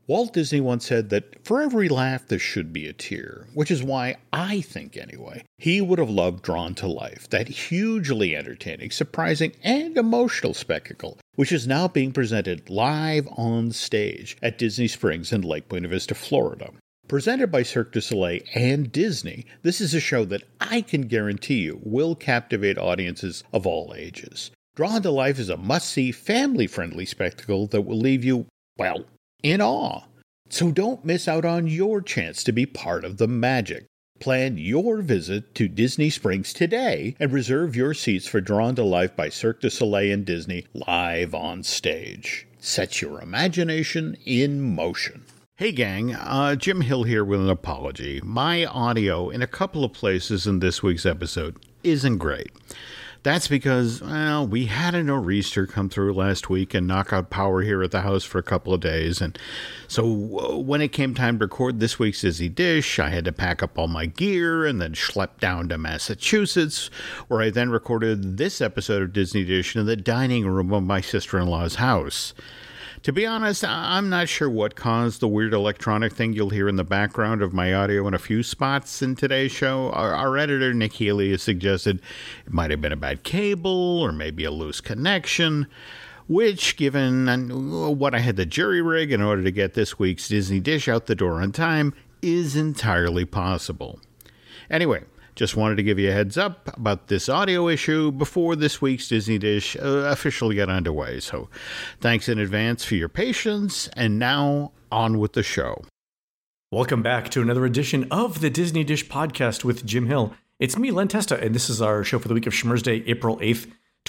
Walt Disney once said that for every laugh there should be a tear, which is why I think, anyway, he would have loved Drawn to Life, that hugely entertaining, surprising, and emotional spectacle, which is now being presented live on stage at Disney Springs in Lake Buena Vista, Florida. Presented by Cirque du Soleil and Disney, this is a show that I can guarantee you will captivate audiences of all ages. Drawn to Life is a must-see, family-friendly spectacle that will leave you, well, in awe. So don't miss out on your chance to be part of the magic. Plan your visit to Disney Springs today and reserve your seats for Drawn to Life by Cirque du Soleil and Disney live on stage. Set your imagination in motion. Hey gang, Jim Hill here with an apology. My audio in a couple of places in this week's episode isn't great. That's because, well, we had a nor'easter come through last week and knock out power here at the house for a couple of days. And so when it came time to record this week's Disney Dish, I had to pack up all my gear and then schlep down to Massachusetts, where I then recorded this episode of Disney Dish in the dining room of my sister-in-law's house. To be honest, I'm not sure what caused the weird electronic thing you'll hear in the background of my audio in a few spots in today's show. Our editor, Nick Healy, has suggested it might have been a bad cable or maybe a loose connection, which, given what I had to jury-rig in order to get this week's Disney Dish out the door on time, is entirely possible. Anyway, just wanted to give you a heads up about this audio issue before this week's Disney Dish officially got underway. So thanks in advance for your patience, and now on with the show. Welcome back to another edition of the Disney Dish podcast with Jim Hill. It's me, Len Testa, and this is our show for the week of Schmurz Day, April 8th,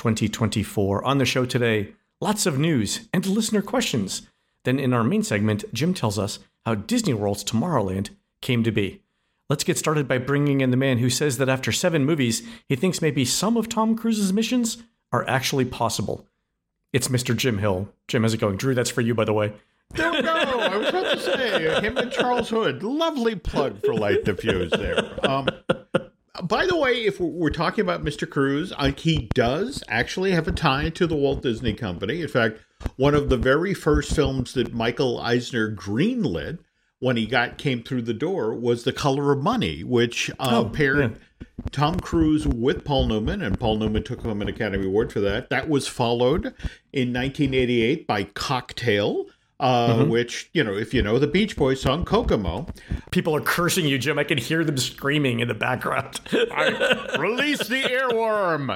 2024. On the show today, lots of news and listener questions. Then in our main segment, Jim tells us how Disney World's Tomorrowland came to be. Let's get started by bringing in the man who says that after 7 movies, he thinks maybe some of Tom Cruise's missions are actually possible. It's Mr. Jim Hill. Jim, how's it going? Drew, that's for you, by the way. There we go. I was about to say, him and Charles Hood. Lovely plug for Light Diffuse there. By the way, if we're talking about Mr. Cruise, he does actually have a tie to the Walt Disney Company. In fact, one of the very first films that Michael Eisner greenlit when he came through the door was The Color of Money, which paired Tom Cruise with Paul Newman, and Paul Newman took home an Academy Award for that. That was followed in 1988 by Cocktail, which, if you know the Beach Boys song, Kokomo. People are cursing you, Jim. I can hear them screaming in the background. Release the earworm!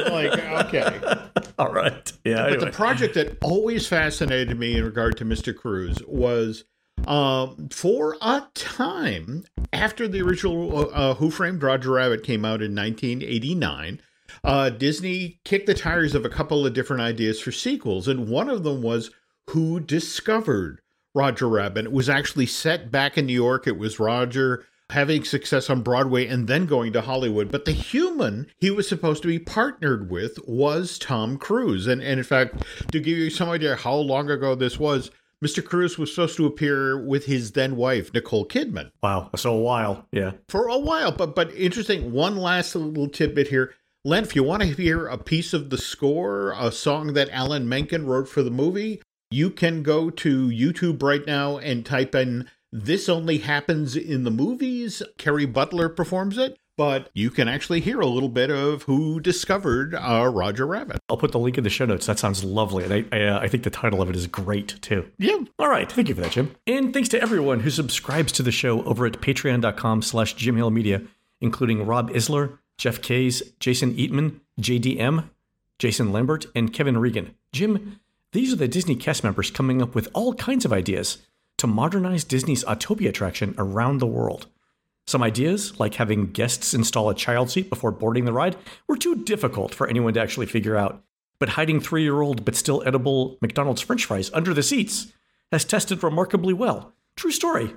Okay. All right. Yeah. But the project that always fascinated me in regard to Mr. Cruise was, for a time after the original Who Framed Roger Rabbit came out in 1989, Disney kicked the tires of a couple of different ideas for sequels, and one of them was Who Discovered Roger Rabbit. It was actually set back in New York. It was Roger having success on Broadway and then going to Hollywood. But the human he was supposed to be partnered with was Tom Cruise. And in fact, to give you some idea how long ago this was, Mr. Cruise was supposed to appear with his then wife, Nicole Kidman. Wow. So a while. Yeah. For a while. But interesting, one last little tidbit here. Len, if you want to hear a piece of the score, a song that Alan Menken wrote for the movie, you can go to YouTube right now and type in This Only Happens in the Movies. Kerry Butler performs it. But you can actually hear a little bit of Who Discovered Roger Rabbit. I'll put the link in the show notes. That sounds lovely. And I think the title of it is great, too. Yeah. All right. Thank you for that, Jim. And thanks to everyone who subscribes to the show over at patreon.com/JimHillMedia, including Rob Isler, Jeff Kays, Jason Eatman, JDM, Jason Lambert, and Kevin Regan. Jim, these are the Disney cast members coming up with all kinds of ideas to modernize Disney's Autopia attraction around the world. Some ideas, like having guests install a child seat before boarding the ride, were too difficult for anyone to actually figure out. But hiding 3-year-old but still edible McDonald's French fries under the seats has tested remarkably well. True story.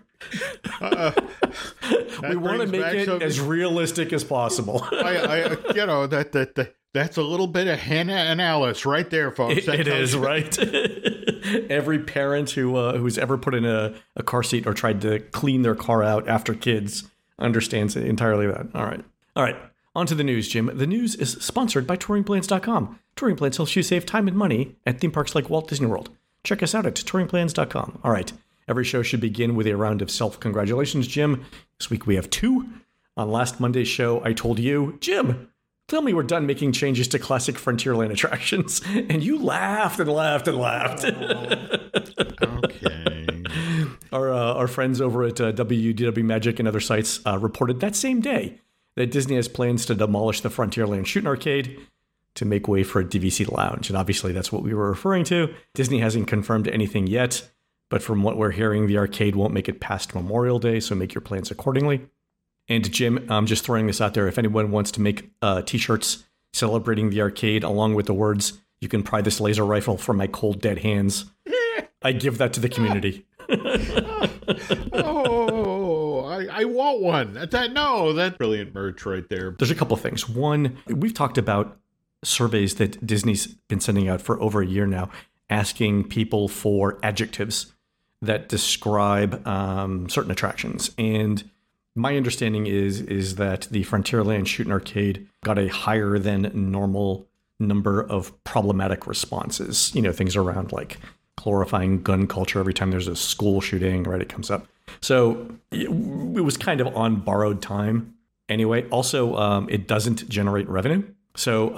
We want to make it as realistic as possible. That's a little bit of Hannah and Alice right there, folks. It is, right? Every parent who's ever put in a car seat or tried to clean their car out after kids understands entirely that. All right. On to the news, Jim. The news is sponsored by TouringPlans.com. Touring Plans helps you save time and money at theme parks like Walt Disney World. Check us out at TouringPlans.com. All right. Every show should begin with a round of self-congratulations, Jim. This week we have 2. On last Monday's show, I told you, Jim, tell me we're done making changes to classic Frontierland attractions. And you laughed and laughed and laughed. Okay. Our friends over at WDW Magic and other sites reported that same day that Disney has plans to demolish the Frontierland Shootin' Arcade to make way for a DVC Lounge. And obviously that's what we were referring to. Disney hasn't confirmed anything yet, but from what we're hearing, the arcade won't make it past Memorial Day, so make your plans accordingly. And Jim, I'm just throwing this out there. If anyone wants to make t-shirts celebrating the arcade along with the words, "You can pry this laser rifle from my cold, dead hands," I give that to the community. I want one. That's brilliant merch right there. There's a couple of things. One, we've talked about surveys that Disney's been sending out for over a year now, asking people for adjectives that describe certain attractions. And my understanding is that the Frontierland Shootin' Arcade got a higher than normal number of problematic responses. You know, things around like glorifying gun culture every time there's a school shooting, right? It comes up. So it was kind of on borrowed time anyway. Also, it doesn't generate revenue. So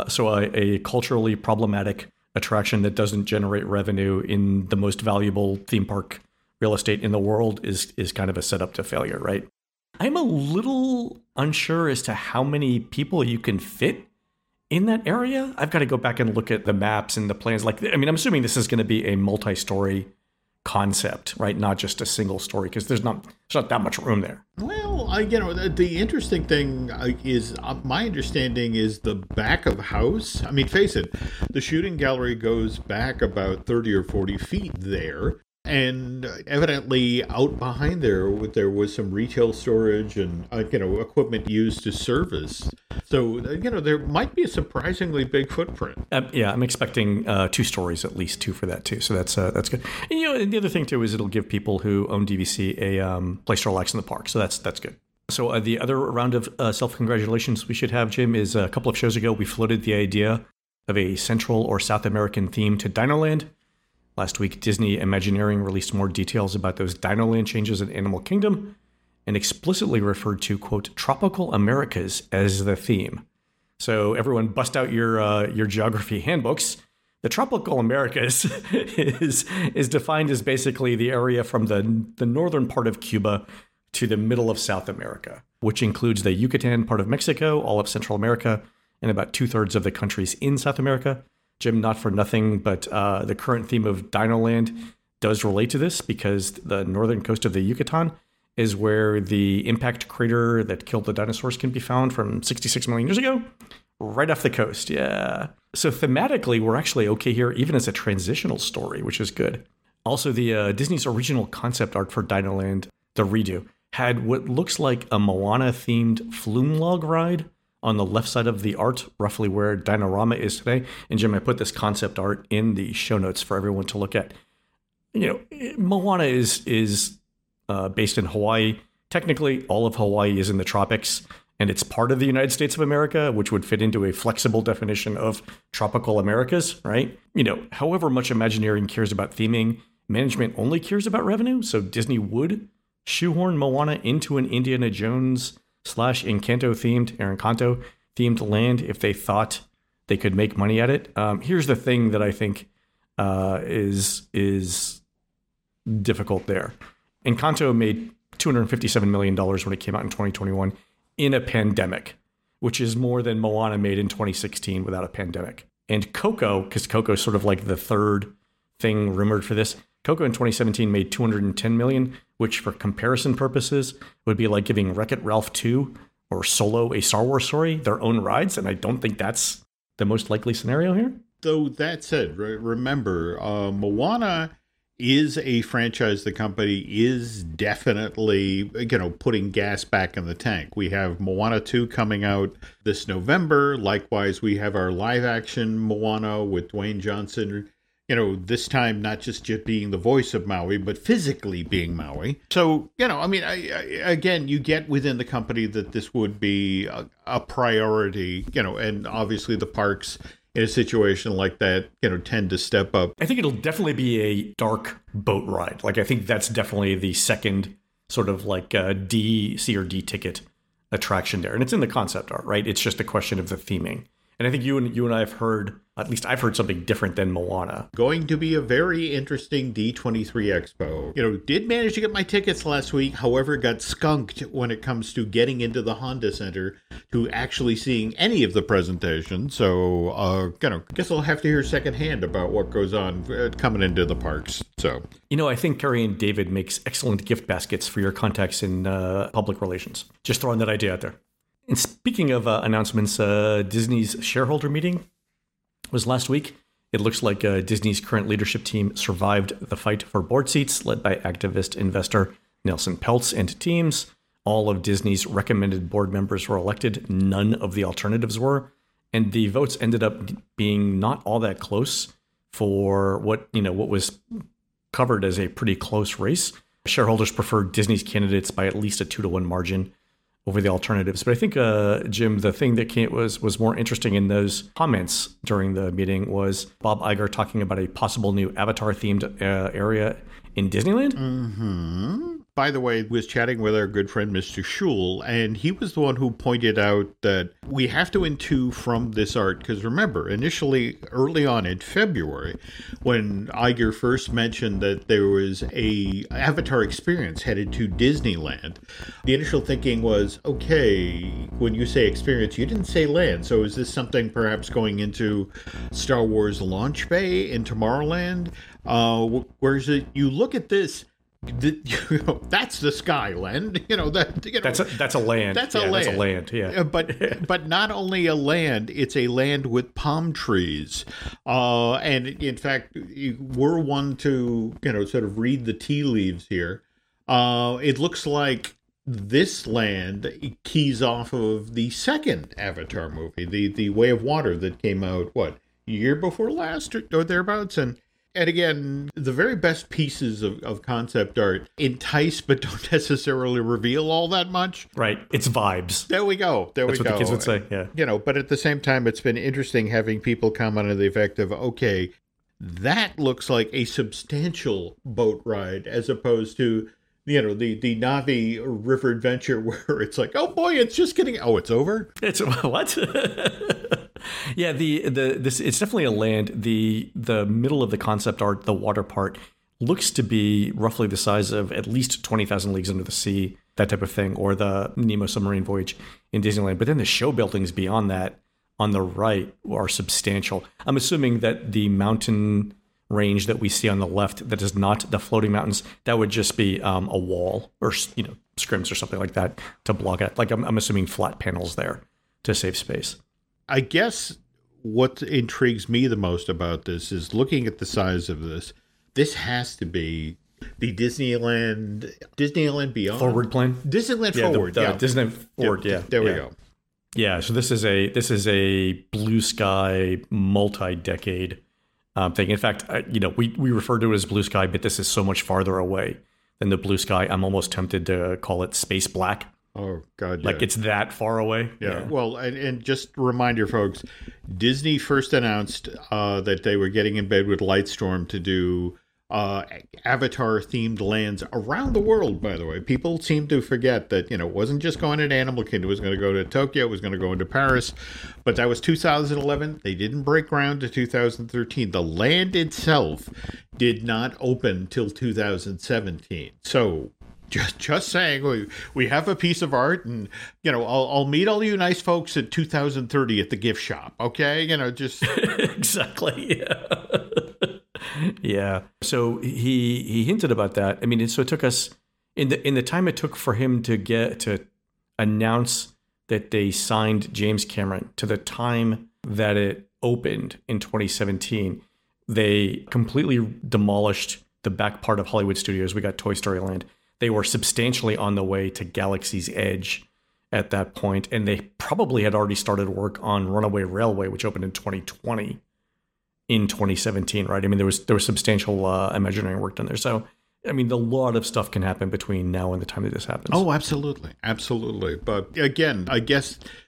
a culturally problematic attraction that doesn't generate revenue in the most valuable theme park real estate in the world is kind of a setup to failure, right? I'm a little unsure as to how many people you can fit in that area. I've got to go back and look at the maps and the plans. I'm assuming this is going to be a multi-story concept, right? Not just a single story, because there's not that much room there. Well, the interesting thing is, my understanding is the back of house. I mean, face it, the shooting gallery goes back about 30 or 40 feet there. And evidently out behind there was some retail storage and, equipment used to service. So, there might be a surprisingly big footprint. Yeah, I'm expecting 2 stories, at least 2 for that too. So that's good. And, the other thing too is it'll give people who own DVC a place to relax in the park. So that's good. So the other round of self-congratulations we should have, Jim, is a couple of shows ago we floated the idea of a Central or South American theme to Dinoland. Last week, Disney Imagineering released more details about those Dinoland changes in Animal Kingdom and explicitly referred to, quote, Tropical Americas as the theme. So everyone bust out your geography handbooks. The Tropical Americas is defined as basically the area from the northern part of Cuba to the middle of South America, which includes the Yucatan part of Mexico, all of Central America, and about 2/3 of the countries in South America. Jim, not for nothing, but the current theme of Dinoland does relate to this because the northern coast of the Yucatan is where the impact crater that killed the dinosaurs can be found from 66 million years ago, right off the coast. Yeah. So thematically, we're actually okay here, even as a transitional story, which is good. Also, the Disney's original concept art for Dinoland, the redo, had what looks like a Moana-themed flume log ride on the left side of the art, roughly where Dinorama is today. And Jim, I put this concept art in the show notes for everyone to look at. Moana is based in Hawaii. Technically, all of Hawaii is in the tropics, and it's part of the United States of America, which would fit into a flexible definition of tropical Americas, right? However much Imagineering cares about theming, management only cares about revenue. So Disney would shoehorn Moana into an Indiana Jones / Encanto themed land if they thought they could make money at it. Here's the thing that I think is difficult there. Encanto made $257 million when it came out in 2021 in a pandemic, which is more than Moana made in 2016 without a pandemic. And Coco, because Coco is sort of like the third thing rumored for this, Coco in 2017 made $210 million, which for comparison purposes would be like giving Wreck-It Ralph 2 or Solo, a Star Wars story, their own rides. And I don't think that's the most likely scenario here. Though that said, remember, Moana is a franchise the company is definitely, putting gas back in the tank. We have Moana 2 coming out this November. Likewise, we have our live action Moana with Dwayne Johnson, this time not just being the voice of Maui, but physically being Maui. So, again, you get within the company that this would be a priority, and obviously the parks in a situation like that, tend to step up. I think it'll definitely be a dark boat ride. Like, I think that's definitely the second sort of like C or D ticket attraction there. And it's in the concept art, right? It's just a question of the theming. And I think you and I have heard, at least I've heard something different than Moana. Going to be a very interesting D23 Expo. Did manage to get my tickets last week. However, got skunked when it comes to getting into the Honda Center to actually seeing any of the presentations. So, guess I'll have to hear secondhand about what goes on coming into the parks. So, I think Carrie and David makes excellent gift baskets for your contacts in public relations. Just throwing that idea out there. And speaking of announcements, Disney's shareholder meeting was last week. It looks like Disney's current leadership team survived the fight for board seats led by activist investor Nelson Peltz and teams. All of Disney's recommended board members were elected. None of the alternatives were. And the votes ended up being not all that close for what was covered as a pretty close race. Shareholders preferred Disney's candidates by at least a 2-to-1 margin over the alternatives. But I think, Jim, the thing that was more interesting in those comments during the meeting was Bob Iger talking about a possible new Avatar-themed area in Disneyland. Mm-hmm. By the way, was chatting with our good friend, Mr. Schul, and he was the one who pointed out that we have to intu from this art, because remember, initially, early on in February, when Iger first mentioned that there was a Avatar experience headed to Disneyland, the initial thinking was, okay, when you say experience, you didn't say land, so is this something perhaps going into Star Wars Launch Bay in Tomorrowland? Whereas you look at this, that's the Skyland. That's a land. That's a land. That's a land. Yeah. But not only a land, it's a land with palm trees. And in fact, we're one to sort of read the tea leaves here. It looks like this land keys off of the second Avatar movie, the Way of Water, that came out year before last or thereabouts. And again, the very best pieces of concept art entice but don't necessarily reveal all that much. Right. It's vibes. There we go. That's what the kids would say, yeah. But at the same time, it's been interesting having people comment on the effect of, okay, that looks like a substantial boat ride as opposed to, the Na'vi River Adventure where it's like, oh boy, it's just getting, it's over? It's what? Yeah, it's definitely a land. The middle of the concept art, the water part, looks to be roughly the size of at least 20,000 Leagues Under the Sea, that type of thing, or the Nemo Submarine Voyage in Disneyland. But then the show buildings beyond that on the right are substantial. I'm assuming that the mountain range that we see on the left, that is not the floating mountains, that would just be a wall or scrims or something like that to block it. Like I'm assuming flat panels there to save space. I guess what intrigues me the most about this is looking at the size of this. This has to be the Disneyland Beyond forward plane. Disneyland Forward, Disneyland Forward, yeah. There we go. Yeah, so this is a blue sky multi-decade thing. In fact, we refer to it as blue sky, but this is so much farther away than the blue sky. I'm almost tempted to call it space black. Oh, God, yeah. Like it's that far away. Yeah. Well, and just a reminder, folks, Disney first announced that they were getting in bed with Lightstorm to do Avatar-themed lands around the world, by the way. People seem to forget that, it wasn't just going to Animal Kingdom. It was going to go to Tokyo. It was going to go into Paris. But that was 2011. They didn't break ground to 2013. The land itself did not open till 2017. So just saying, we have a piece of art, and I'll meet all you nice folks at 2030 at the gift shop. Okay, just exactly. Yeah. So he hinted about that. I mean, so it took us in the time it took for him to announce that they signed James Cameron to the time that it opened in 2017. They completely demolished the back part of Hollywood Studios. We got Toy Story Land. They were substantially on the way to Galaxy's Edge at that point, and they probably had already started work on Runaway Railway, which opened in 2020, in 2017, right? I mean, there was substantial Imagineering work done there. So, I mean, a lot of stuff can happen between now and the time that this happens. Oh, absolutely. Absolutely. But again, I guess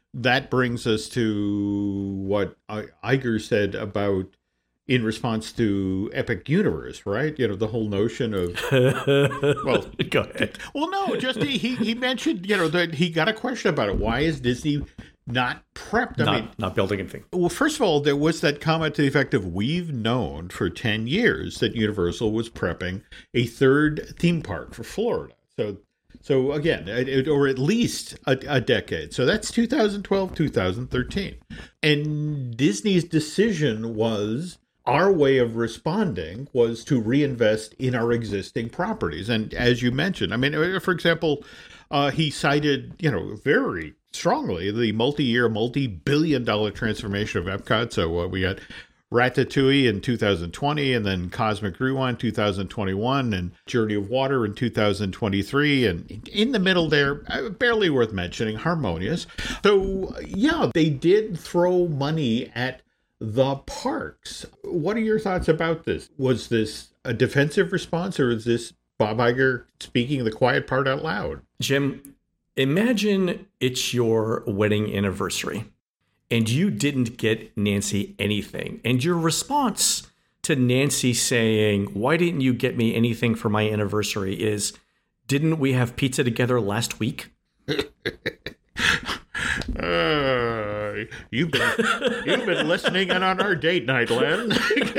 that brings us to what Iger said about in response to Epic Universe, right? The whole notion of well, go ahead. Well, no, just he mentioned that he got a question about it. Why is Disney not prepped? Not building anything. Well, first of all, there was that comment to the effect of, we've known for 10 years that Universal was prepping a third theme park for Florida. So again, or at least a decade. So that's 2012, 2013. And Disney's decision was, our way of responding was to reinvest in our existing properties. And as you mentioned, for example, he cited, very strongly the multi-year, multi-billion-dollar transformation of Epcot. So we got Ratatouille in 2020, and then Cosmic Rewind 2021, and Journey of Water in 2023. And in the middle there, barely worth mentioning, Harmonious. So yeah, they did throw money at the parks. What are your thoughts about this? Was this a defensive response, or is this Bob Iger speaking the quiet part out loud? Jim, imagine it's your wedding anniversary and you didn't get Nancy anything. And your response to Nancy saying, "Why didn't you get me anything for my anniversary?" is, "Didn't we have pizza together last week?" You've been listening in on our date night, Len.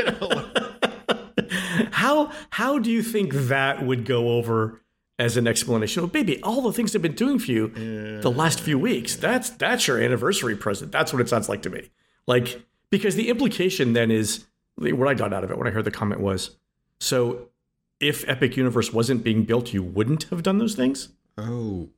How do you think that would go over as an explanation? Oh, baby, all the things I've been doing for you the last few weeks, that's your anniversary present. That's what it sounds like to me. Like, because the implication then is, what I got out of it when I heard the comment was, so if Epic Universe wasn't being built, you wouldn't have done those things? Oh.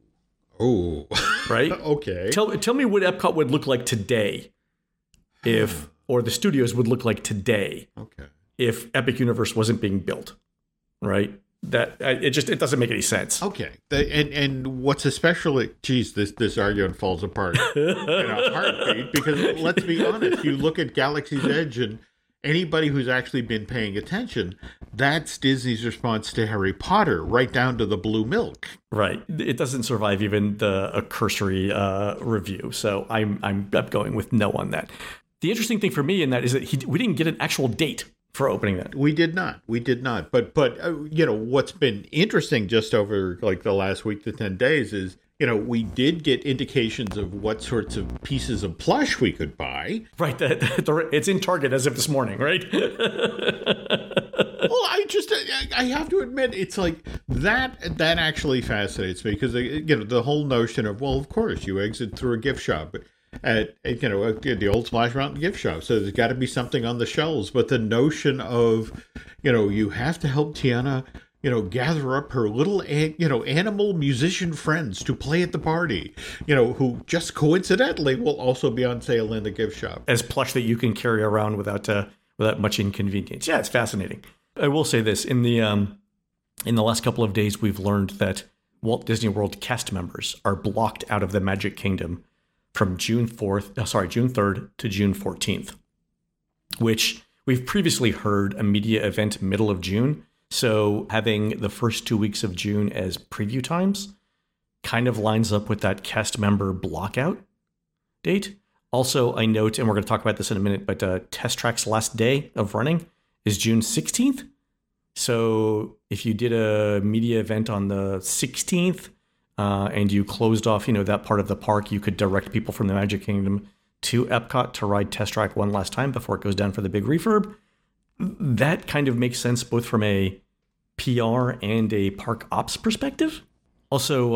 Right? Okay. Tell me what Epcot would look like today or the studios would look like today. Okay. If Epic Universe wasn't being built, right? That it doesn't make any sense. Okay. And what's especially, this argument falls apart in a heartbeat, because let's be honest, you look at Galaxy's Edge, and anybody who's actually been paying attention, that's Disney's response to Harry Potter, right down to the blue milk. Right. It doesn't survive even a cursory review. So I'm going with no on that. The interesting thing for me in that is that we didn't get an actual date for opening that. We did not. But what's been interesting just over like the last week to 10 days is, we did get indications of what sorts of pieces of plush we could buy. Right. It's in Target as of this morning, right? Well, I have to admit, it's like that actually fascinates me, because, the whole notion of, well, of course, you exit through a gift shop at the old Splash Mountain gift shop. So there's got to be something on the shelves. But the notion of, you have to help Tiana, gather up her little, animal musician friends to play at the party, who just coincidentally will also be on sale in the gift shop. As plush that you can carry around without much inconvenience. Yeah, it's fascinating. I will say this, in the last couple of days, we've learned that Walt Disney World cast members are blocked out of the Magic Kingdom from June 3rd to June 14th, which we've previously heard a media event middle of June. So having the first 2 weeks of June as preview times kind of lines up with that cast member blockout date. Also, I note, and we're going to talk about this in a minute, but Test Track's last day of running is June 16th. So if you did a media event on the 16th and you closed off, that part of the park, you could direct people from the Magic Kingdom to Epcot to ride Test Track one last time before it goes down for the big refurb. That kind of makes sense both from a PR and a park ops perspective. Also,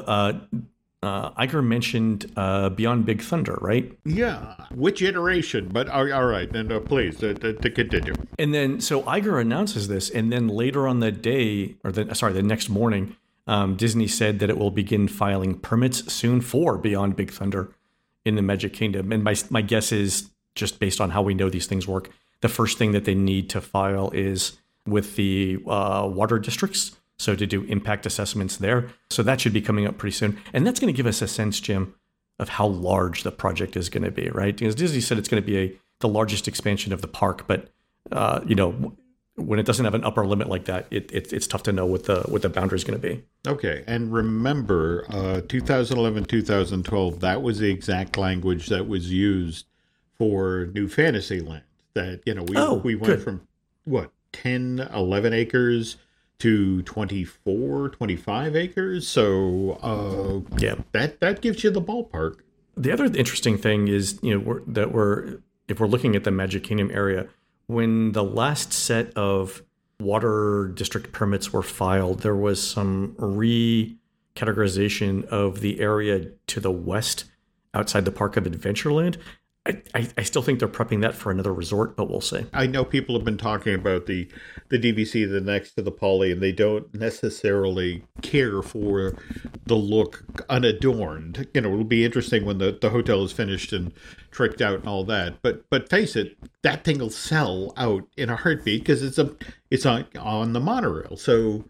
Iger mentioned Beyond Big Thunder, right? Yeah. Which iteration? But all right, and please to continue. And then, so Iger announces this, and then later on the day, the next morning, Disney said that it will begin filing permits soon for Beyond Big Thunder in the Magic Kingdom. And my guess is, just based on how we know these things work, the first thing that they need to file is with the water districts. So to do impact assessments there. So that should be coming up pretty soon. And that's going to give us a sense, Jim, of how large the project is going to be, right? Because Disney said it's going to be the largest expansion of the park. But, when it doesn't have an upper limit like that, it's tough to know what the boundary is going to be. Okay, and remember, 2011, 2012, that was the exact language that was used for New Fantasyland. That, we went good. from, 10, 11 acres to 24, 25 acres. So that gives you the ballpark. The other interesting thing is, if we're looking at the Magic Kingdom area, when the last set of water district permits were filed, there was some recategorization of the area to the west outside the Park of Adventureland. I still think they're prepping that for another resort, but we'll see. I know people have been talking about the DVC, the next to the Poly, and they don't necessarily care for the look unadorned. It'll be interesting when the hotel is finished and tricked out and all that. But face it, that thing will sell out in a heartbeat because it's on the monorail. So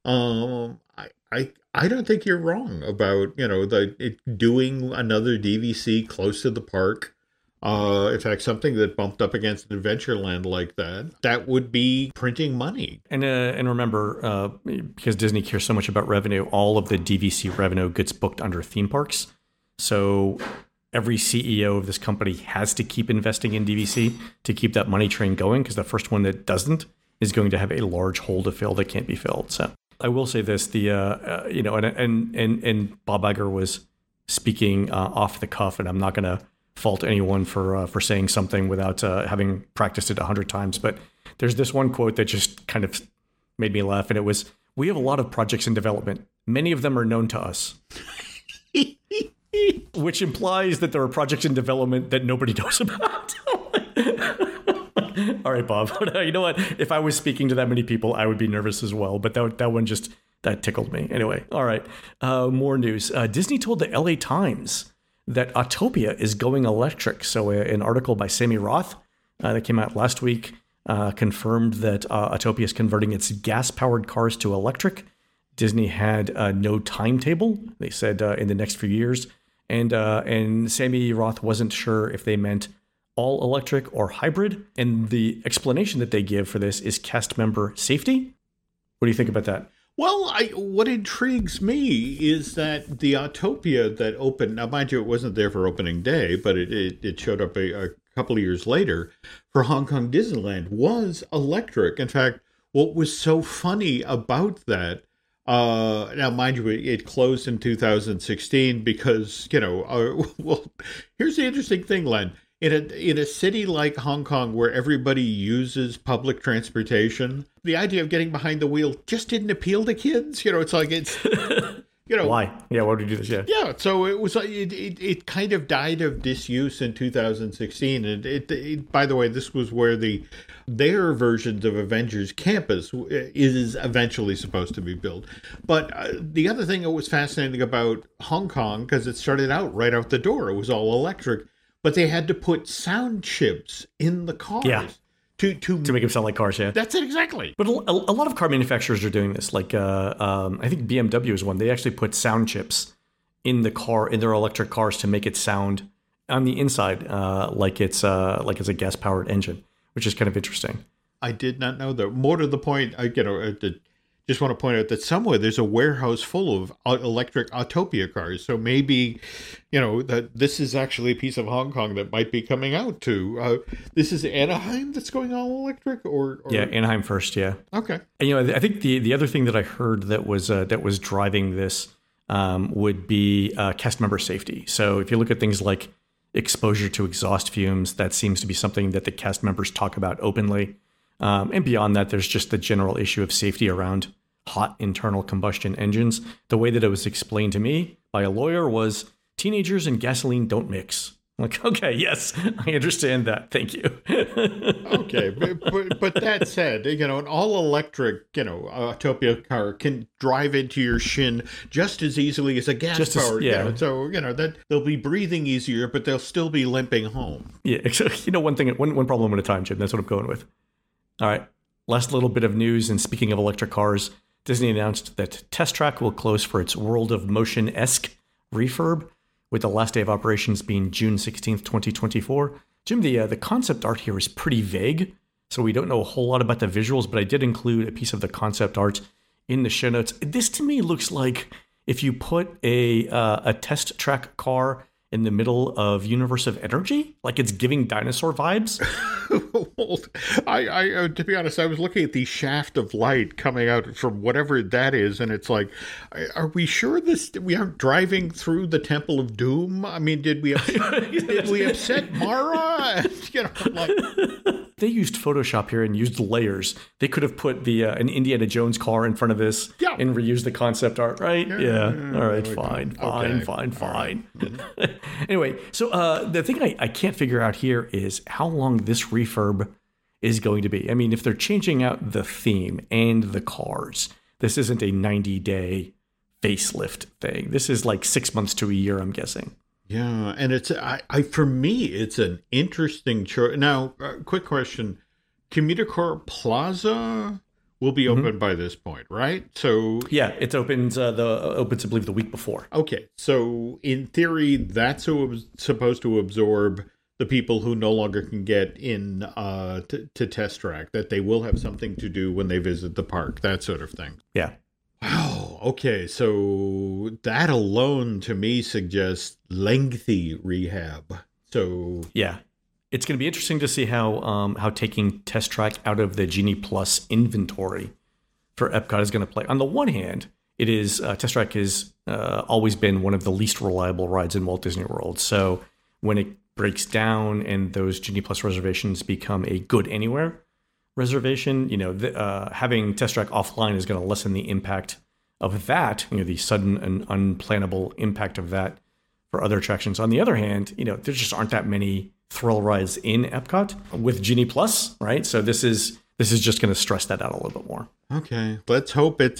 I don't think you're wrong about doing another DVC close to the park. In fact, something that bumped up against Adventureland like that would be printing money. And remember, because Disney cares so much about revenue, all of the DVC revenue gets booked under theme parks. So every CEO of this company has to keep investing in DVC to keep that money train going, because the first one that doesn't is going to have a large hole to fill that can't be filled. So I will say this: and Bob Iger was speaking off the cuff, and I'm not going to fault anyone for saying something without having practiced it 100 times. But there's this one quote that just kind of made me laugh, and it was, "We have a lot of projects in development. Many of them are known to us." Which implies that there are projects in development that nobody knows about. All right, Bob. You know what? If I was speaking to that many people, I would be nervous as well. But that one just, that tickled me. Anyway, all right. More news. Disney told the LA Times that Autopia is going electric. So an article by Sammy Roth that came out last week confirmed that Autopia is converting its gas-powered cars to electric. Disney had no timetable. They said in the next few years. And Sammy Roth wasn't sure if they meant all electric or hybrid. And the explanation that they give for this is cast member safety. What do you think about that? Well, what intrigues me is that the Autopia that opened, now mind you, it wasn't there for opening day, but it showed up a couple of years later for Hong Kong Disneyland, was electric. In fact, what was so funny about that, now mind you, it closed in 2016 because, well, here's the interesting thing, Len. In a city like Hong Kong where everybody uses public transportation, the idea of getting behind the wheel just didn't appeal to kids. It's like Why? Yeah, why would you do this? Yeah, so it was it kind of died of disuse in 2016, and it by the way, this was where their versions of Avengers Campus is eventually supposed to be built. But the other thing that was fascinating about Hong Kong, because it started out right out the door, it was all electric. But they had to put sound chips in the cars. Yeah. To make them sound like cars, yeah. That's it, exactly. But a lot of car manufacturers are doing this. Like, I think BMW is one. They actually put sound chips in the car, in their electric cars, to make it sound on the inside like it's a gas-powered engine, which is kind of interesting. I did not know that. More to the point, just want to point out that somewhere there's a warehouse full of electric Autopia cars. So maybe, that this is actually a piece of Hong Kong that might be coming out too. This is Anaheim that's going all electric, or yeah, Anaheim first, yeah. Okay. And, I think the other thing that I heard that was driving this would be cast member safety. So if you look at things like exposure to exhaust fumes, that seems to be something that the cast members talk about openly. And beyond that, there's just the general issue of safety around hot internal combustion engines. The way that it was explained to me by a lawyer was teenagers and gasoline don't mix. I'm like, okay, yes, I understand that. Thank you. Okay, but that said, an all-electric, Autopia car can drive into your shin just as easily as a gas-powered. Yeah. So that they'll be breathing easier, but they'll still be limping home. Yeah, one problem at a time, Jim. That's what I'm going with. All right, last little bit of news, and speaking of electric cars, Disney announced that Test Track will close for its World of Motion-esque refurb, with the last day of operations being June 16th, 2024. Jim, the concept art here is pretty vague, so we don't know a whole lot about the visuals, but I did include a piece of the concept art in the show notes. This to me looks like if you put a test track car in the middle of Universe of Energy, like it's giving dinosaur vibes. I to be honest, I was looking at the shaft of light coming out from whatever that is, and it's like, are we sure we aren't driving through the Temple of Doom? I mean, did we upset Mara? They used Photoshop here and used layers. They could have put an Indiana Jones car in front of this and reused the concept art, right? Yeah. All right, fine. Anyway, so the thing I can't figure out here is how long this refurb is going to be. I mean, if they're changing out the theme and the cars, this isn't a 90-day facelift thing. This is like 6 months to a year, I'm guessing. Yeah, and it's for me, it's an interesting choice. Now, quick question: Communicore Plaza will be open by this point, right? So yeah, it opens I believe the week before. Okay, so in theory, that's supposed to absorb the people who no longer can get in to Test Track. That they will have something to do when they visit the park, that sort of thing. Yeah. Wow. Okay, so that alone to me suggests lengthy rehab. So yeah, it's going to be interesting to see how taking Test Track out of the Genie Plus inventory for Epcot is going to play. On the one hand, it is Test Track has always been one of the least reliable rides in Walt Disney World. So when it breaks down and those Genie Plus reservations become a good anywhere reservation, having Test Track offline is going to lessen the impact of that, the sudden and unplannable impact of that for other attractions. On the other hand, there just aren't that many thrill rides in Epcot with Genie Plus, right? So this is just going to stress that out a little bit more. Okay, let's hope it's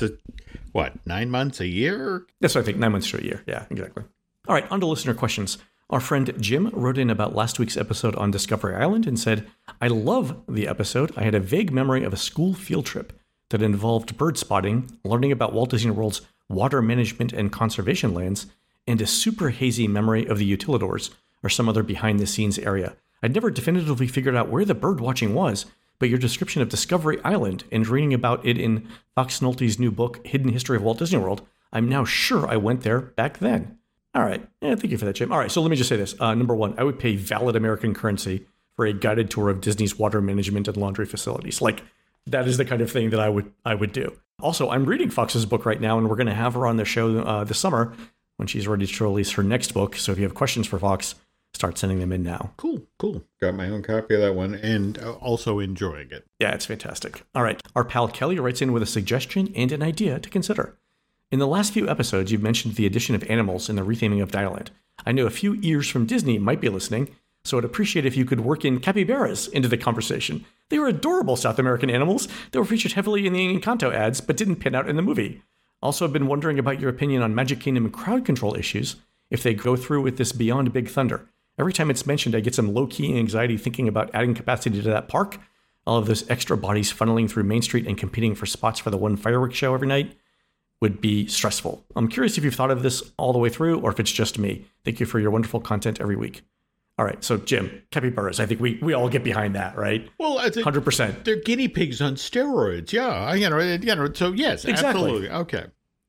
9 months, a year? That's what I think, 9 months to a year. Yeah, exactly. All right, on to listener questions. Our friend Jim wrote in about last week's episode on Discovery Island and said, I love the episode. I had a vague memory of a school field trip that involved bird spotting, learning about Walt Disney World's water management and conservation lands, and a super hazy memory of the Utilidors or some other behind-the-scenes area. I'd never definitively figured out where the bird watching was, but your description of Discovery Island and reading about it in Fox Nolte's new book, Hidden History of Walt Disney World, I'm now sure I went there back then. All right. Yeah, thank you for that, Jim. All right, so let me just say this. Number one, I would pay valid American currency for a guided tour of Disney's water management and laundry facilities. Like, that is the kind of thing that I would do. Also, I'm reading Fox's book right now, and we're going to have her on the show this summer when she's ready to release her next book. So if you have questions for Fox, start sending them in now. Cool. Got my own copy of that one and also enjoying it. Yeah, it's fantastic. All right. Our pal Kelly writes in with a suggestion and an idea to consider. In the last few episodes, you've mentioned the addition of animals in the retheming of Dialand. I know a few ears from Disney might be listening, so I'd appreciate if you could work in capybaras into the conversation. They were adorable South American animals that were featured heavily in the Encanto ads, but didn't pan out in the movie. Also, I've been wondering about your opinion on Magic Kingdom crowd control issues if they go through with this Beyond Big Thunder. Every time it's mentioned, I get some low-key anxiety thinking about adding capacity to that park. All of those extra bodies funneling through Main Street and competing for spots for the one fireworks show every night would be stressful. I'm curious if you've thought of this all the way through or if it's just me. Thank you for your wonderful content every week. All right, so Jim, capybaras, I think we all get behind that, right? Well, 100%. They're guinea pigs on steroids. Yeah, so yes, exactly. Absolutely. Okay.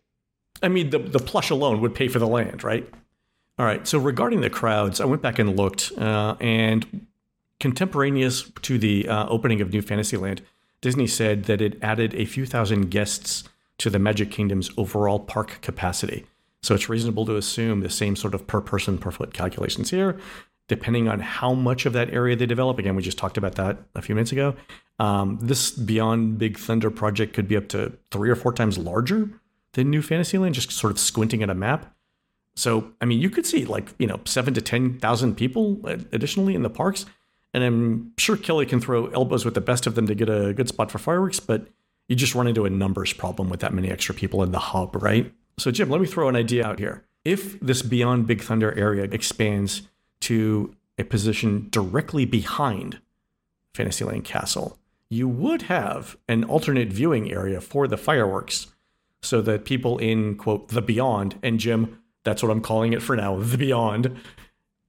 I mean, the plush alone would pay for the land, right? All right, so regarding the crowds, I went back and looked, and contemporaneous to the opening of New Fantasyland, Disney said that it added a few thousand guests to the Magic Kingdom's overall park capacity. So it's reasonable to assume the same sort of per person per foot calculations here, depending on how much of that area they develop. Again, we just talked about that a few minutes ago. This Beyond Big Thunder project could be up to 3 or 4 times larger than New Fantasyland, just sort of squinting at a map. So, I mean, you could see 7,000 to 10,000 people additionally in the parks. And I'm sure Kelly can throw elbows with the best of them to get a good spot for fireworks, but you just run into a numbers problem with that many extra people in the hub, right? So, Jim, let me throw an idea out here. If this Beyond Big Thunder area expands to a position directly behind Fantasyland Castle, you would have an alternate viewing area for the fireworks so that people in, quote, the Beyond, and Jim, that's what I'm calling it for now, the Beyond,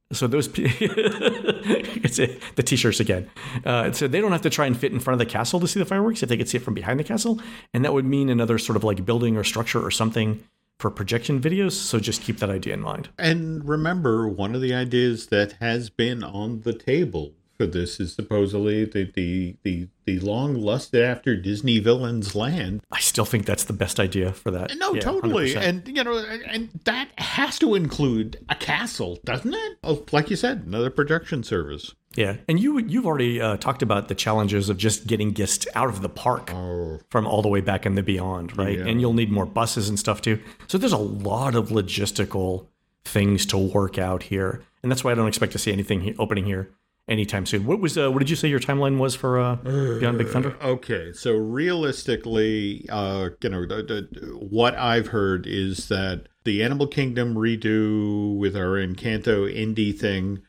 So those, it's the t-shirts again. So they don't have to try and fit in front of the castle to see the fireworks if they could see it from behind the castle. And that would mean another sort of like building or structure or something for projection videos. So just keep that idea in mind. And remember, one of the ideas that has been on the table for this is supposedly the long lusted after Disney villains land. I still think that's the best idea for that. No, yeah, totally. 100%. And and that has to include a castle, doesn't it? Oh, like you said, another projection service. Yeah, and you've already talked about the challenges of just getting guests out of the park from all the way back in the beyond, right? Yeah. And you'll need more buses and stuff too. So there's a lot of logistical things to work out here, and that's why I don't expect to see anything opening here anytime soon. What did you say your timeline was for Beyond Big Thunder? Okay, so realistically, what I've heard is that the Animal Kingdom redo with our Encanto Indy thing.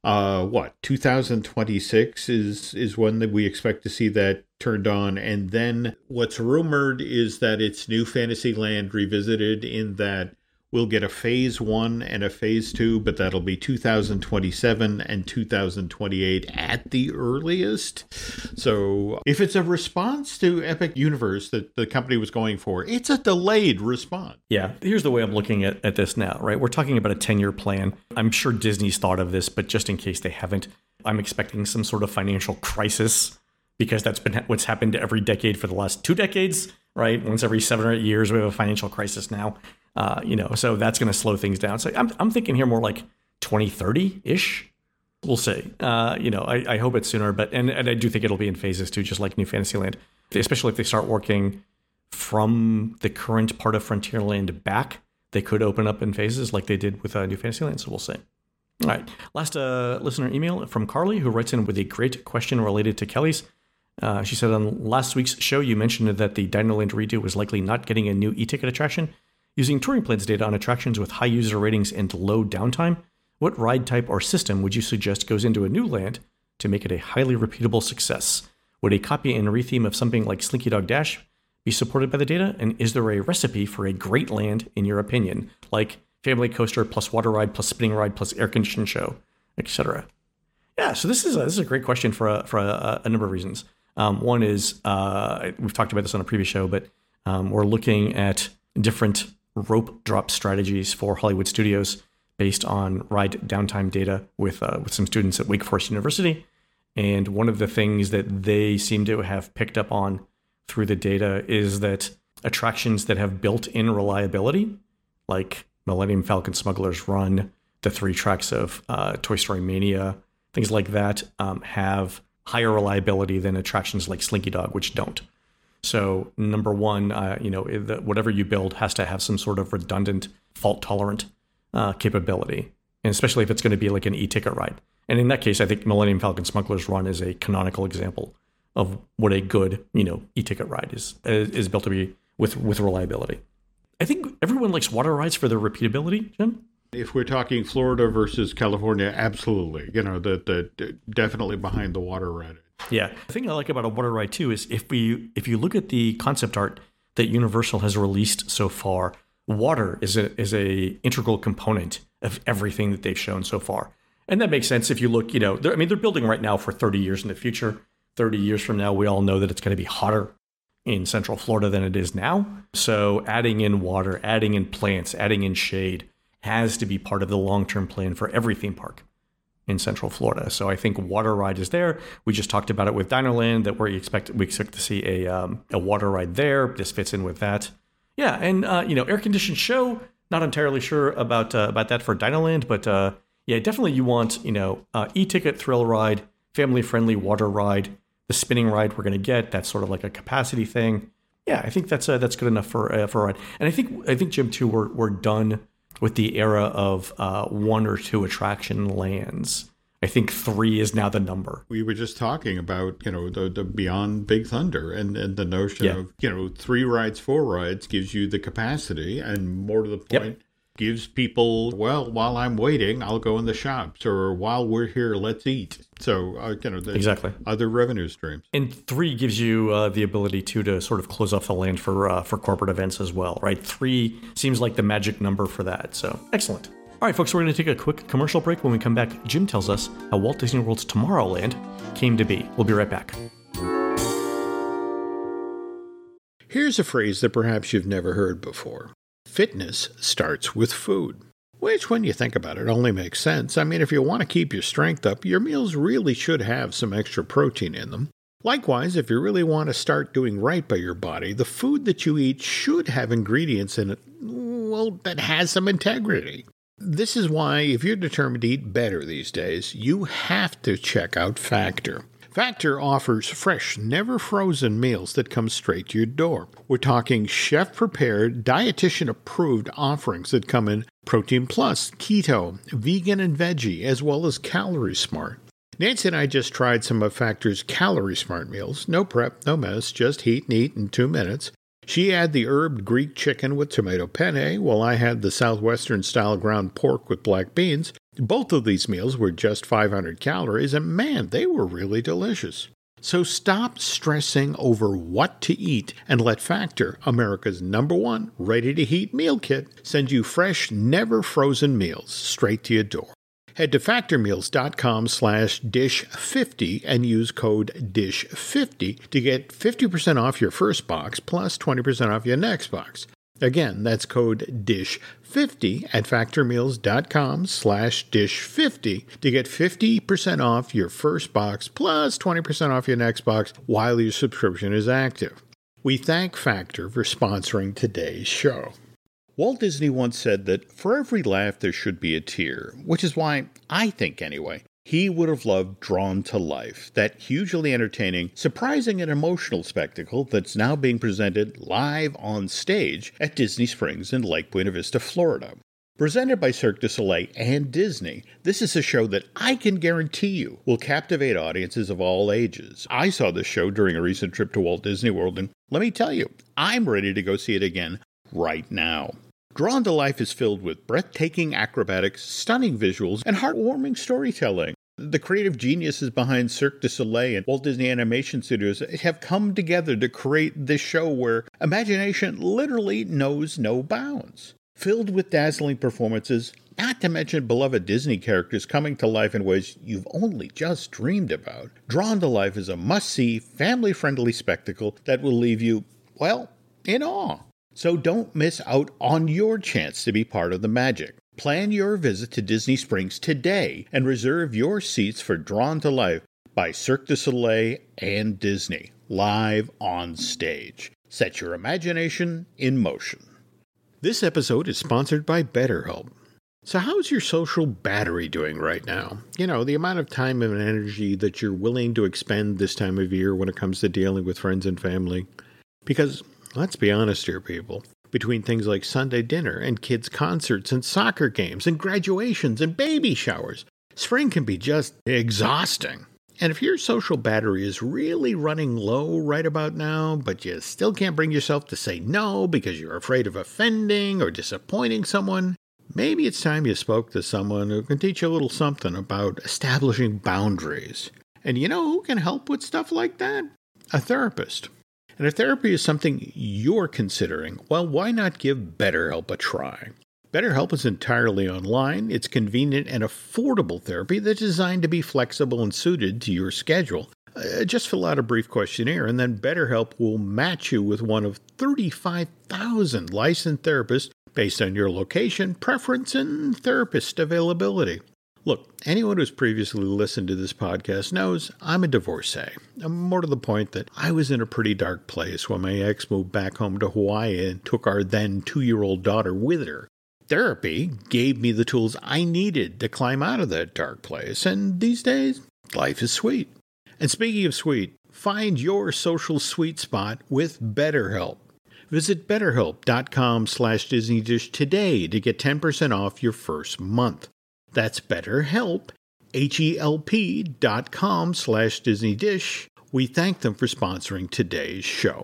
2026 is when that we expect to see that turned on. And then what's rumored is that it's New Fantasyland revisited, in that we'll get a phase 1 and a phase 2, but that'll be 2027 and 2028 at the earliest. So if it's a response to Epic Universe that the company was going for, it's a delayed response. Yeah, here's the way I'm looking at this now, right? We're talking about a 10-year plan. I'm sure Disney's thought of this, but just in case they haven't, I'm expecting some sort of financial crisis, because that's been what's happened every decade for the last 2 decades, right? Once every 7 or 8 years, we have a financial crisis now. So that's going to slow things down. So I'm thinking here more like 2030-ish. We'll see. I hope it's sooner, but and I do think it'll be in phases too, just like New Fantasyland, especially if they start working from the current part of Frontierland back. They could open up in phases like they did with New Fantasyland. So we'll see. All right. Last listener email from Carly, who writes in with a great question related to Kelly's. She said, on last week's show, you mentioned that the Dinoland redo was likely not getting a new e-ticket attraction. Using Touring Plans data on attractions with high user ratings and low downtime, what ride type or system would you suggest goes into a new land to make it a highly repeatable success? Would a copy and retheme of something like Slinky Dog Dash be supported by the data? And is there a recipe for a great land, in your opinion, like family coaster plus water ride plus spinning ride plus air conditioned show, etc.? Yeah, so this is a great question for a number of reasons. One is, we've talked about this on a previous show, but we're looking at different rope drop strategies for Hollywood studios based on ride downtime data with some students at Wake Forest University. And one of the things that they seem to have picked up on through the data is that attractions that have built-in reliability, like Millennium Falcon Smuggler's Run, the 3 tracks of Toy Story Mania, things like that, have higher reliability than attractions like Slinky Dog, which don't. So number one, whatever you build has to have some sort of redundant, fault-tolerant capability, and especially if it's going to be like an e-ticket ride. And in that case, I think Millennium Falcon Smuggler's Run is a canonical example of what a good, e-ticket ride is built to be with reliability. I think everyone likes water rides for their repeatability, Jim. If we're talking Florida versus California, absolutely. The definitely behind the water ride. Yeah. The thing I like about a water ride too is if you look at the concept art that Universal has released so far, water is a integral component of everything that they've shown so far. And that makes sense if you look, they're building right now for 30 years in the future. 30 years from now, we all know that it's going to be hotter in Central Florida than it is now. So adding in water, adding in plants, adding in shade has to be part of the long-term plan for every theme park in Central Florida. So I think water ride is there. We just talked about it with Dinoland, that we expect to see a water ride there. This fits in with that. Yeah, and air-conditioned show, not entirely sure about that for Dinoland, but definitely you want, e-ticket thrill ride, family-friendly water ride, the spinning ride we're going to get, that's sort of like a capacity thing. Yeah, I think that's good enough for a ride. And I think Jim, too, we're done with the era of 1 or 2 attraction lands. I think 3 is now the number. We were just talking about, the Beyond Big Thunder and the notion of, 3 rides, 4 rides gives you the capacity, and more to the point, gives people, while I'm waiting, I'll go in the shops, or while we're here, let's eat. So, exactly, other revenue streams. And 3 gives you the ability to sort of close off the land for corporate events as well, right? 3 seems like the magic number for that. So, excellent. All right, folks, we're going to take a quick commercial break. When we come back, Jim tells us how Walt Disney World's Tomorrowland came to be. We'll be right back. Here's a phrase that perhaps you've never heard before. Fitness starts with food. Which, when you think about it, only makes sense. I mean, if you want to keep your strength up, your meals really should have some extra protein in them. Likewise, if you really want to start doing right by your body, the food that you eat should have ingredients in it, well, that has some integrity. This is why, if you're determined to eat better these days, you have to check out Factor. Factor offers fresh, never-frozen meals that come straight to your door. We're talking chef-prepared, dietitian-approved offerings that come in Protein Plus, Keto, Vegan and Veggie, as well as Calorie Smart. Nancy and I just tried some of Factor's Calorie Smart meals. No prep, no mess, just heat and eat in 2 minutes. She had the herbed Greek chicken with tomato penne, while I had the Southwestern-style ground pork with black beans. Both of these meals were just 500 calories, and man, they were really delicious. So stop stressing over what to eat and let Factor, America's #1 ready-to-heat meal kit, send you fresh, never-frozen meals straight to your door. Head to factormeals.com/dish50 and use code DISH50 to get 50% off your first box plus 20% off your next box. Again, that's code DISH50 at factormeals.com/dish50 to get 50% off your first box plus 20% off your next box while your subscription is active. We thank Factor for sponsoring today's show. Walt Disney once said that for every laugh there should be a tear, which is why, I think anyway, he would have loved Drawn to Life, that hugely entertaining, surprising and emotional spectacle that's now being presented live on stage at Disney Springs in Lake Buena Vista, Florida. Presented by Cirque du Soleil and Disney, this is a show that I can guarantee you will captivate audiences of all ages. I saw this show during a recent trip to Walt Disney World, and let me tell you, I'm ready to go see it again right now. Drawn to Life is filled with breathtaking acrobatics, stunning visuals, and heartwarming storytelling. The creative geniuses behind Cirque du Soleil and Walt Disney Animation Studios have come together to create this show where imagination literally knows no bounds. Filled with dazzling performances, not to mention beloved Disney characters coming to life in ways you've only just dreamed about, Drawn to Life is a must-see, family-friendly spectacle that will leave you, well, in awe. So don't miss out on your chance to be part of the magic. Plan your visit to Disney Springs today and reserve your seats for Drawn to Life by Cirque du Soleil and Disney, live on stage. Set your imagination in motion. This episode is sponsored by BetterHelp. So how's your social battery doing right now? You know, the amount of time and energy that you're willing to expend this time of year when it comes to dealing with friends and family. Because let's be honest here, people. Between things like Sunday dinner and kids' concerts and soccer games and graduations and baby showers, spring can be just exhausting. And if your social battery is really running low right about now, but you still can't bring yourself to say no because you're afraid of offending or disappointing someone, maybe it's time you spoke to someone who can teach you a little something about establishing boundaries. And you know who can help with stuff like that? A therapist. And if therapy is something you're considering, well, why not give BetterHelp a try? BetterHelp is entirely online. It's convenient and affordable therapy that's designed to be flexible and suited to your schedule. Just fill out a brief questionnaire, and then BetterHelp will match you with one of 35,000 licensed therapists based on your location, preference, and therapist availability. Look, anyone who's previously listened to this podcast knows I'm a divorcee. More to the point that I was in a pretty dark place when my ex moved back home to Hawaii and took our then 2-year-old daughter with her. Therapy gave me the tools I needed to climb out of that dark place, and these days, life is sweet. And speaking of sweet, find your social sweet spot with BetterHelp. Visit BetterHelp.com/DisneyDish today to get 10% off your first month. That's BetterHelp, HELP.com/DisneyDish. We thank them for sponsoring today's show.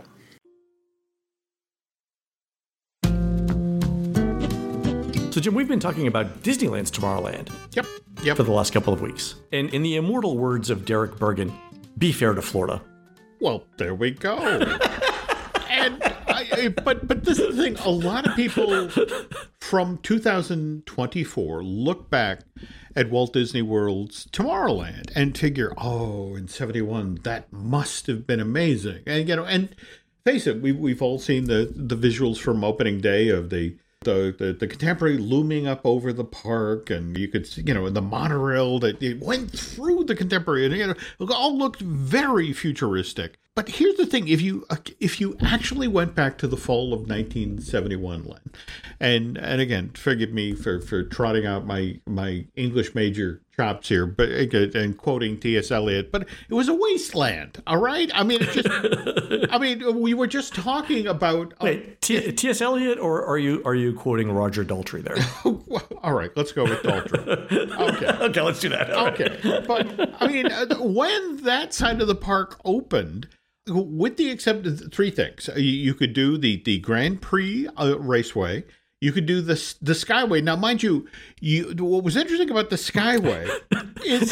So, Jim, we've been talking about Disneyland's Tomorrowland for the last couple of weeks. And in the immortal words of Derek Bergen, be fair to Florida. Well, there we go. But this is the thing. A lot of people from 2024, look back at Walt Disney World's Tomorrowland and figure, oh, in 71, that must have been amazing. And, and face it, we've all seen the visuals from opening day of the Contemporary looming up over the park, and you could see, in the monorail that it went through the Contemporary, and it all looked very futuristic. But here's the thing: if you actually went back to the fall of 1971, Len, and again, forgive me for trotting out my English major chops here, but and quoting T.S. Eliot, but it was a wasteland. All right, I mean, we were just talking about. Wait, T.S. Eliot, or are you quoting Roger Daltrey there? All right, let's go with Daltrey. Okay, let's do that. Okay, but I mean, when that side of the park opened, with the exception of three things, you could do the Grand Prix Raceway. You could do the Skyway. Now, mind you, what was interesting about the Skyway is,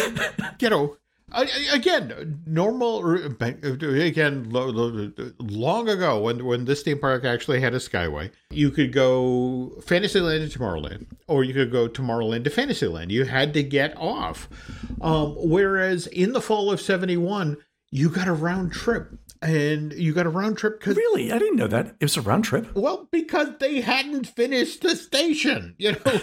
long ago when this theme park actually had a Skyway, you could go Fantasyland to Tomorrowland, or you could go Tomorrowland to Fantasyland. You had to get off. Whereas in the fall of 71, you got a round trip. And you got a round trip because... Really? I didn't know that. It was a round trip? Well, because they hadn't finished the station,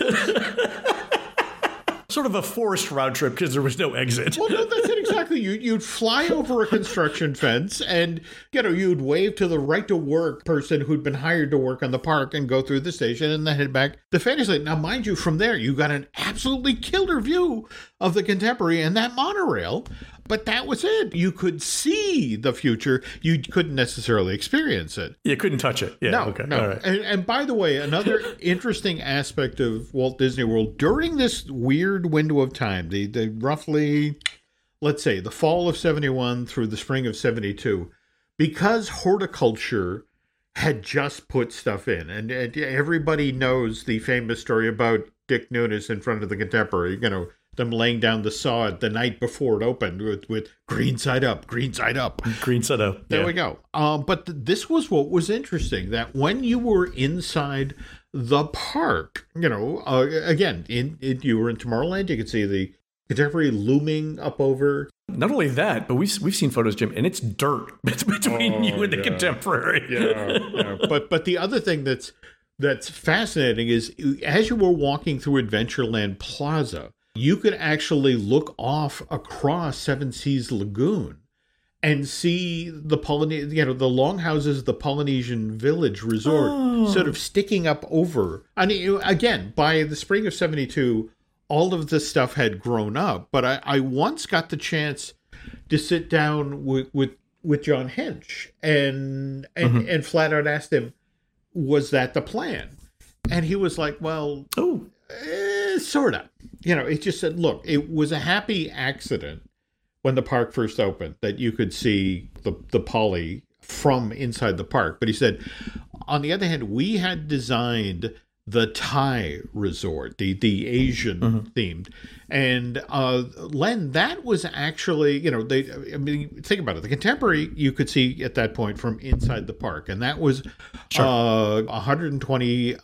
Sort of a forced round trip because there was no exit. Well, no, that's it exactly. You'd fly over a construction fence and, you'd wave to the right-to-work person who'd been hired to work on the park and go through the station and then head back to Fantasyland. Now, mind you, from there, you got an absolutely killer view of the Contemporary and that monorail. But that was it. You could see the future. You couldn't necessarily experience it. You couldn't touch it. Yeah. No, okay. no. All right. And by the way, another interesting aspect of Walt Disney World during this weird window of time, the roughly, let's say, the fall of 71 through the spring of 72, because horticulture had just put stuff in, and everybody knows the famous story about Dick Nunis in front of the Contemporary, them laying down the sod the night before it opened with green side up, green side up. Green side up. There we go. But this was what was interesting, that when you were inside the park, again, you were in Tomorrowland, you could see the Contemporary looming up over. Not only that, but we've seen photos, Jim, and it's dirt between you and the Contemporary. Yeah. But the other thing that's fascinating is, as you were walking through Adventureland Plaza, you could actually look off across Seven Seas Lagoon and see the the longhouses, the Polynesian Village Resort, sort of sticking up over. I mean, again, by the spring of 72, all of this stuff had grown up. But I once got the chance to sit down with John Hench and flat out asked him, was that the plan? And he was like, well, sort of. It just said, look, it was a happy accident when the park first opened that you could see the Poly from inside the park. But he said, on the other hand, we had designed the Thai resort, the Asian themed. And Len, that was actually, think about it. The Contemporary, you could see at that point from inside the park. And that was 120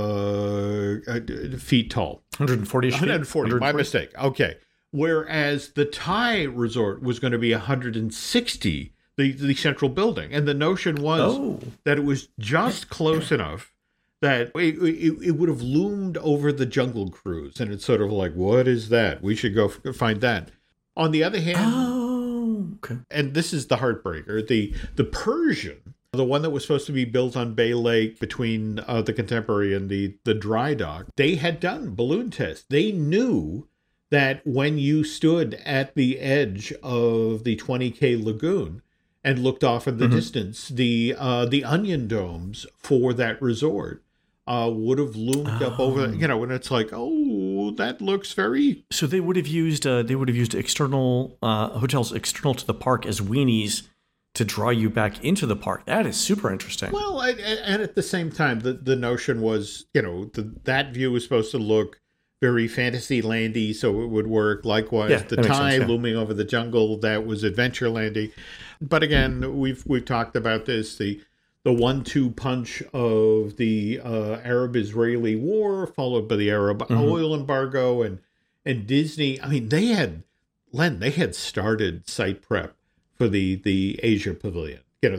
feet tall. 140 feet? 140, my mistake. Okay. Whereas the Thai resort was going to be 160, the central building. And the notion was that it was just close enough that it would have loomed over the Jungle Cruise. And it's sort of like, what is that? We should go find that. On the other hand, and this is the heartbreaker, the Persian, the one that was supposed to be built on Bay Lake between the Contemporary and the dry dock, they had done balloon tests. They knew that when you stood at the edge of the 20K lagoon and looked off in the distance, the onion domes for that resort would have loomed up over, and it's like, that looks very. So they would have used external hotels external to the park as weenies to draw you back into the park. That is super interesting. Well, and at the same time, the notion was, that view was supposed to look very Fantasylandy, so it would work. Likewise, the Thai looming over the jungle, that was Adventurelandy. But again, we've talked about this. The the 1-2 punch of the Arab-Israeli war, followed by the Arab oil embargo, and Disney. I mean, they had started site prep for the Asia Pavilion.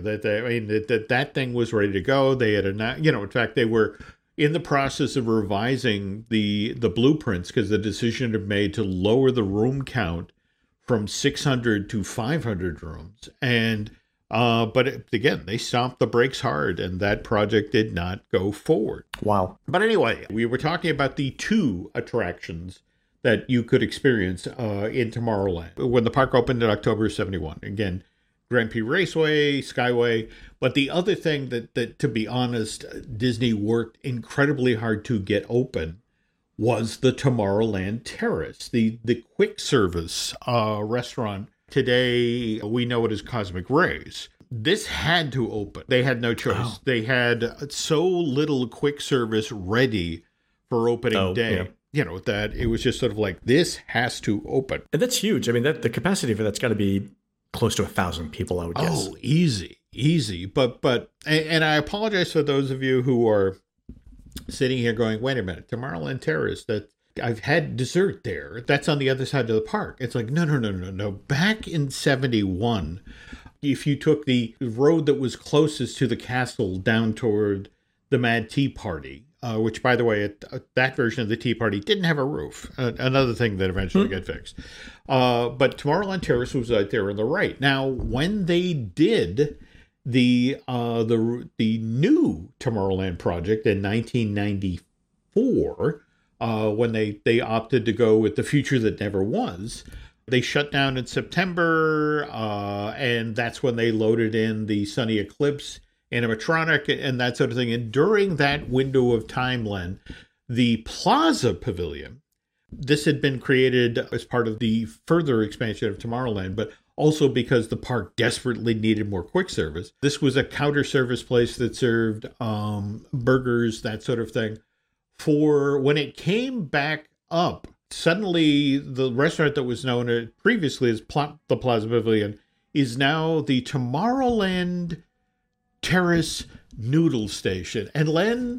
That thing was ready to go. They had in fact, they were in the process of revising the blueprints because the decision had been made to lower the room count from 600 to 500 rooms. And again, they stomped the brakes hard, and that project did not go forward. Wow. But anyway, we were talking about the 2 attractions that you could experience in Tomorrowland when the park opened in October of 71. Again, Grand Prix Raceway, Skyway. But the other thing that, to be honest, Disney worked incredibly hard to get open was the Tomorrowland Terrace, the quick service restaurant. Today, we know it as Cosmic Rays. This had to open. They had no choice. Oh. They had so little quick service ready for opening day. Yeah. That it was just sort of like, this has to open. And that's huge. I mean, the capacity for that's got to be close to 1,000 people, I would guess. Oh, easy. But I apologize for those of you who are sitting here going, wait a minute, Tomorrowland Terrace, that I've had dessert there. That's on the other side of the park. It's like, no. Back in 71, if you took the road that was closest to the castle down toward the Mad Tea Party, which, by the way, that version of the Tea Party didn't have a roof. Another thing that eventually got fixed. But Tomorrowland Terrace was right there on the right. Now, when they did the new Tomorrowland project in 1994, when they opted to go with the future that never was, they shut down in September, and that's when they loaded in the Sunny Eclipse animatronic and that sort of thing. And during that window of time, Len, the Plaza Pavilion, this had been created as part of the further expansion of Tomorrowland, but also because the park desperately needed more quick service. This was a counter service place that served burgers, that sort of thing. For when it came back up, suddenly the restaurant that was known previously as the Plaza Pavilion is now the Tomorrowland Terrace Noodle Station. And Len,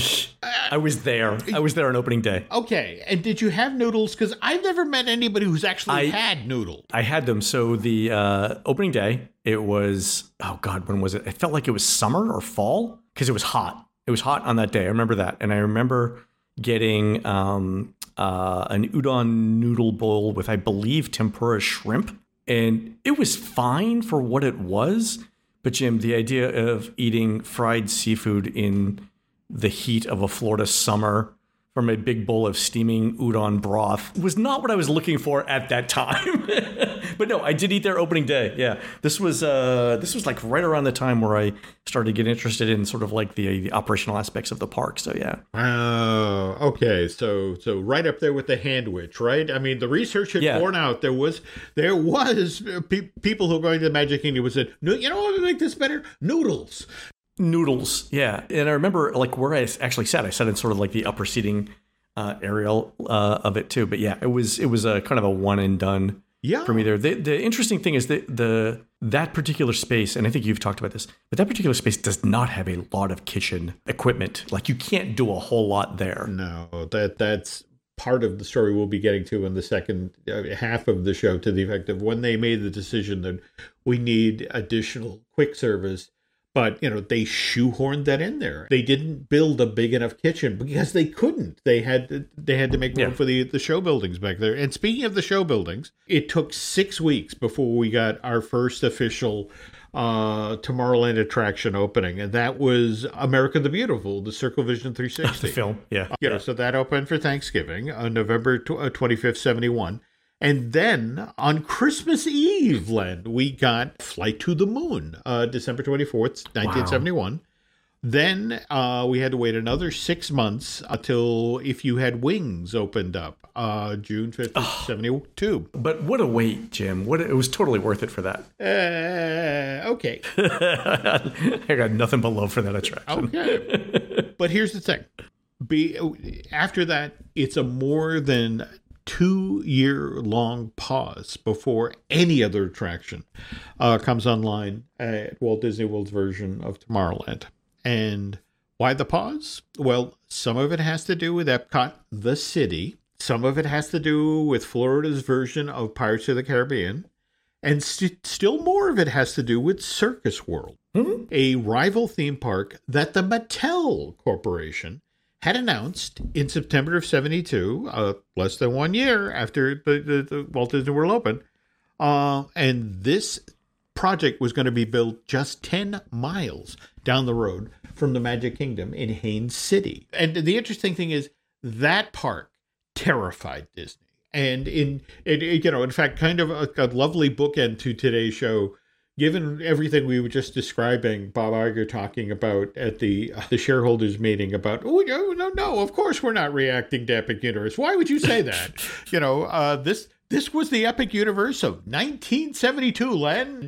I was there. I was there on opening day. Okay. And did you have noodles? Because I've never met anybody who's actually had noodles. I had them. So the opening day, it was, oh God, when was it? It felt like it was summer or fall because it was hot. It was hot on that day. I remember that. And I remember getting an udon noodle bowl with, I believe, tempura shrimp. And it was fine for what it was. But Jim, the idea of eating fried seafood in the heat of a Florida summer from a big bowl of steaming udon broth was not what I was looking for at that time. But no, I did eat there opening day. Yeah, this was like right around the time where I started to get interested in sort of like the operational aspects of the park. So yeah. Okay. So right up there with the Handwich, right? I mean, the research had borne out there was people who were going to the Magic Kingdom would say, you know what would make this better? Noodles, yeah. And I remember like where I actually sat. I sat in sort of like the upper seating area of it too. But yeah, it was a kind of a one and done for me there. The interesting thing is that that particular space, and I think you've talked about this, but that particular space does not have a lot of kitchen equipment. Like you can't do a whole lot there. No, that's part of the story we'll be getting to in the second half of the show, to the effect of when they made the decision that we need additional quick service. But, they shoehorned that in there. They didn't build a big enough kitchen because they couldn't. They had to make room for the show buildings back there. And speaking of the show buildings, it took 6 weeks before we got our first official Tomorrowland attraction opening. And that was America the Beautiful, the Circle Vision 360. The film, yeah. So that opened for Thanksgiving on November 25th, 71. And then on Christmas Eve, Len, we got Flight to the Moon, December 24th, 1971. Wow. Then we had to wait another 6 months until If You Had Wings opened up, June 5th, 72. But what a wait, Jim. It was totally worth it for that. Okay. I got nothing but love for that attraction. Okay. But here's the thing. After that, it's a more than 2-year-long pause before any other attraction comes online at Walt Disney World's version of Tomorrowland. And why the pause? Well, some of it has to do with Epcot, the city. Some of it has to do with Florida's version of Pirates of the Caribbean. And still more of it has to do with Circus World, a rival theme park that the Mattel Corporation had announced in September of 1972, less than 1 year after the Walt Disney World opened. And this project was going to be built just 10 miles down the road from the Magic Kingdom in Haines City. And the interesting thing is that park terrified Disney. And in fact, kind of a lovely bookend to today's show, given everything we were just describing, Bob Iger talking about at the shareholders meeting about, no, of course we're not reacting to Epic Universe. Why would you say that? This was the Epic Universe of 1972, Len.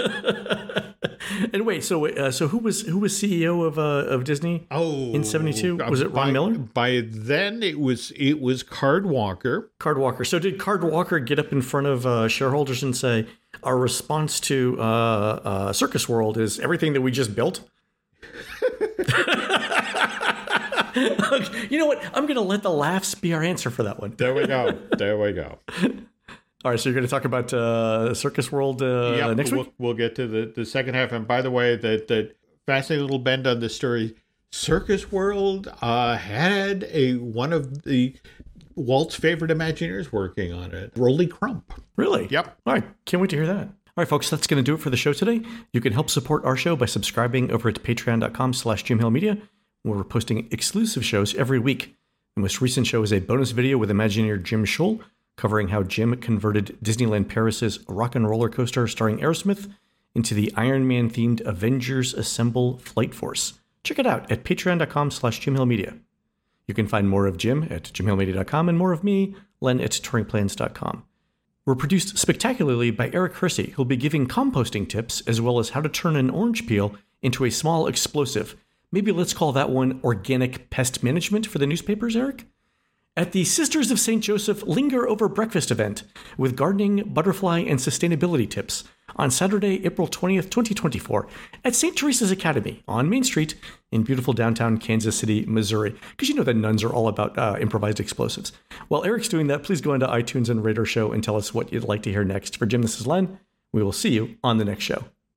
And wait, so who was CEO of Disney? In 1972? Was it Ron Miller? By then, it was Card Walker. Card Walker. So did Card Walker get up in front of shareholders and say, our response to Circus World is everything that we just built? You know what? I'm going to let the laughs be our answer for that one. There we go. All right, so you're going to talk about Circus World next week? We'll get to the second half. And by the way, that fascinating little bend on this story, Circus World had one of the Walt's favorite Imagineers working on it, Rolly Crump. Really? Yep. All right, can't wait to hear that. All right, folks, that's going to do it for the show today. You can help support our show by subscribing over at patreon.com/JimHillMedia, where we're posting exclusive shows every week. The most recent show is a bonus video with Imagineer Jim Schull, covering how Jim converted Disneyland Paris's Rock and Roller Coaster starring Aerosmith into the Iron Man-themed Avengers Assemble Flight Force. Check it out at patreon.com/JimHillMedia. You can find more of Jim at JimHillMedia.com and more of me, Len, at TouringPlans.com. We're produced spectacularly by Eric Hersey, who'll be giving composting tips as well as how to turn an orange peel into a small explosive. Maybe let's call that one organic pest management for the newspapers, Eric? At the Sisters of St. Joseph Linger Over Breakfast event with gardening, butterfly, and sustainability tips on Saturday, April 20th, 2024 at St. Teresa's Academy on Main Street in beautiful downtown Kansas City, Missouri. Because you know that nuns are all about improvised explosives. While Eric's doing that, please go into iTunes and rate our show and tell us what you'd like to hear next. For Jim, this is Len. We will see you on the next show.